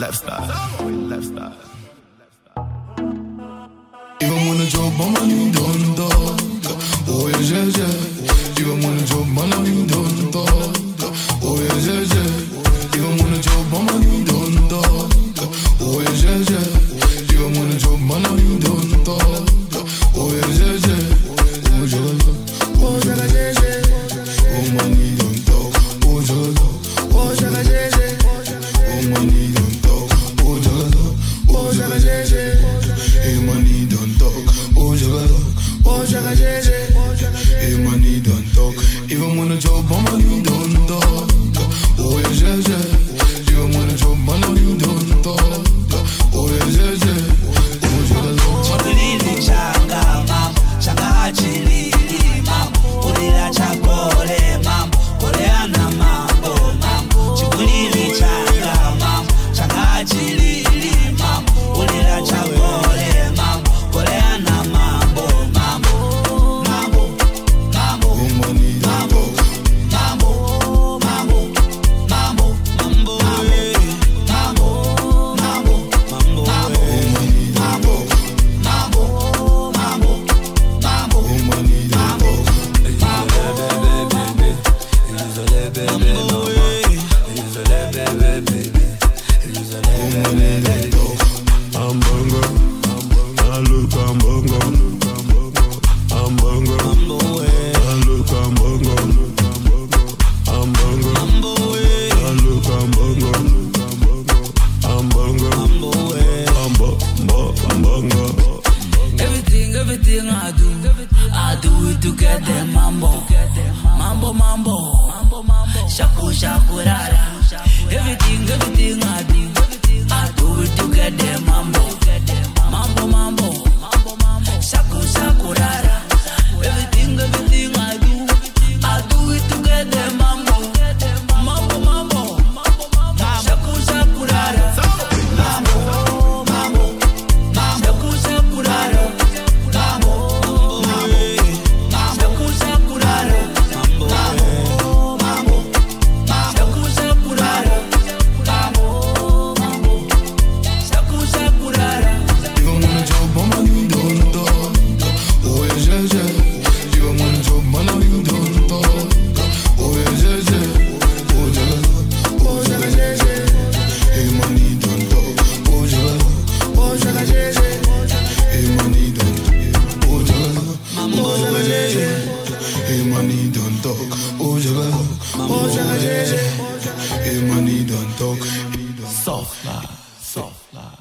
lifestyle. Even when the job on my new done dog. Oh yeah, yeah, yeah. Even when the job on my new done dog. Oh yeah, yeah, yeah. Even when the job on my new done dog. Oh yeah, yeah, yeah. Even when the job on my new done dog. Oh yeah, yeah, yeah. Oh yeah, oh yeah, yeah, yeah. Oh my knee done dog. Oh yeah, yeah, yeah. Oh my knee done dog. Oh yeah, yeah, yeah. Hey money don't talk, oh jaga jeje. Hey money don't talk, even when the job on money don't talk. Oh yeah, yeah, yeah. Even when the job on money don't talk. Oh yeah, yeah, yeah. Oh jaga. Chakuli changa mam, changa chili mam. Ulila chakole mam, kole ana mambo mam. Chakuli changa mam, changa chili mam. Ulila chakole. I do it to get them mambo. Shaku shaku rara. Everything I do it to get them mambo. Shaku shaku rara. Everything I do it to get them mambo. Shaku shaku rara. Shaku shaku rara. Hey money don't talk, oh jaga. Hey money don't talk. Soft life.